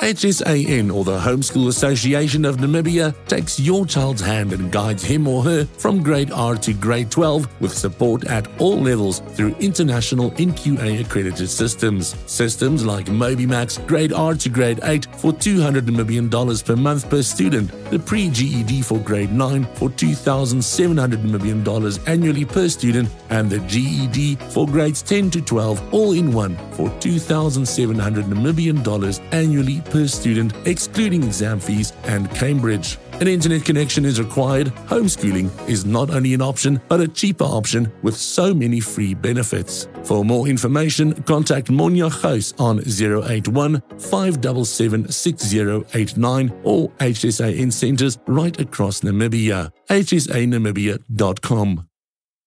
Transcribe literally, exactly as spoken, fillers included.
H S A N, or the Homeschool Association of Namibia, takes your child's hand and guides him or her from grade R to grade twelve with support at all levels through international N Q A accredited systems. Systems like MobiMax, grade R to grade eight for two hundred Namibian dollars per month per student, the pre-G E D for grade nine for two thousand seven hundred Namibian dollars annually per student, and the G E D for grades ten to twelve all in one for two thousand seven hundred Namibian dollars annually per student, excluding exam fees and Cambridge. An internet connection is required. Homeschooling is not only an option, but a cheaper option with so many free benefits. For more information, contact Monya Gous on zero eight one, five seven seven, six zero eight nine or H S A N centers right across Namibia. H S A namibia dot com